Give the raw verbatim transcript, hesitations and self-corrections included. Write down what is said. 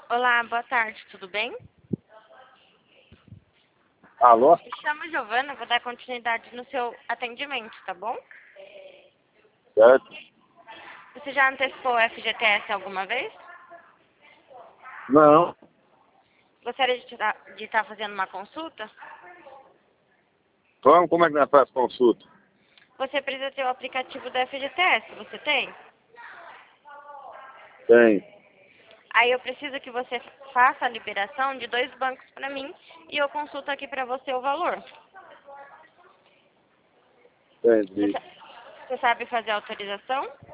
Olá, boa tarde, tudo bem? Alô? Me chamo Giovana, vou dar continuidade no seu atendimento, tá bom? Certo? Você já antecipou o F G T S alguma vez? Não. Gostaria de estar fazendo uma consulta? Como, como é que nós faz consulta? Você precisa ter o aplicativo do F G T S, você tem? Tem. Aí eu preciso que você faça a liberação de dois bancos para mim e eu consulto aqui para você o valor. Você, Entendi. sa- você sabe fazer a autorização?